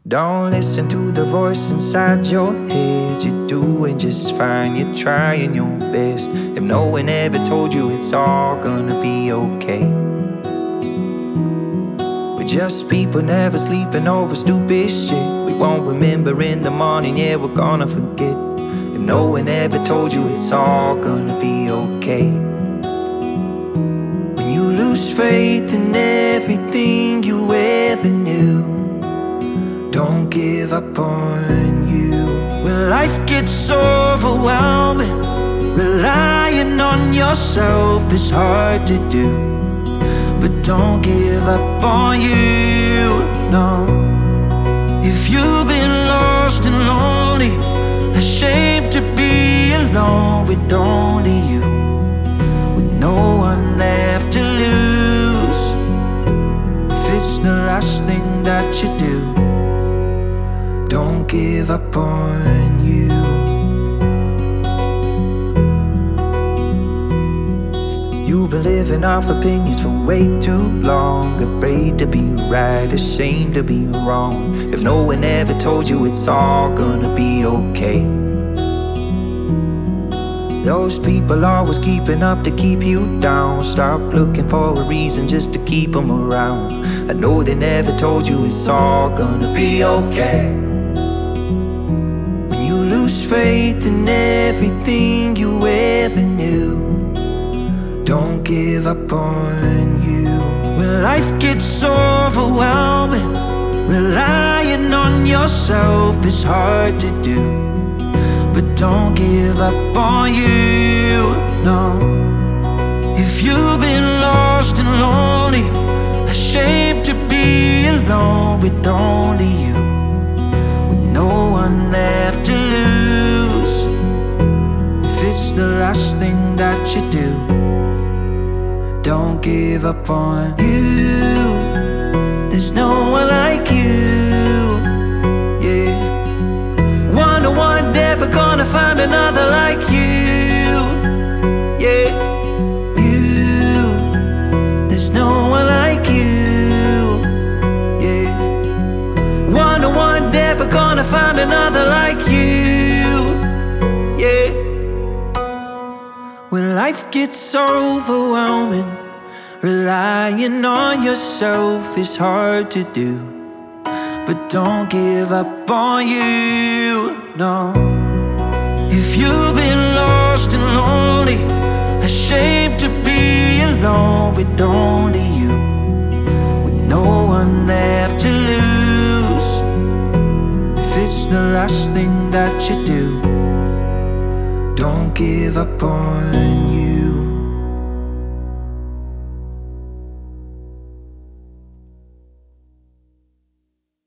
Don't listen to the voice inside your head. You're doing just fine, you're trying your best. If no one ever told you it's all gonna be okay. We're just people never sleeping over stupid shit. We won't remember in the morning, yeah, we're gonna forget. If no one ever told you it's all gonna be okay. When you lose faith in everything you ever knew, don't give up on you. When life gets overwhelming, relying on yourself is hard to do. But don't give up on you, no. If you've been lost and lonely, ashamed to be alone with only you, with no one left to lose, if it's the last thing that you do, don't give up on you. You've been living off opinions for way too long, afraid to be right, ashamed to be wrong. If no one ever told you it's all gonna be okay. Those people always keeping up to keep you down. Stop looking for a reason just to keep them around. I know they never told you it's all gonna be okay. Faith in everything you ever knew, don't give up on you. When life gets overwhelming, relying on yourself is hard to do. But don't give up on you, no. If you've been lost and lonely, ashamed to be alone with only you, with no one left to lose, it's the last thing that you do, don't give up on you. There's no one like you, yeah. One never gonna find another like you, yeah. You, there's no one like you, yeah. One never gonna find another like you, yeah. When life gets overwhelming, relying on yourself is hard to do. But don't give up on you, no. If you've been lost and lonely, ashamed to be alone with only you, with no one left to lose, if it's the last thing that you do, don't give up on you.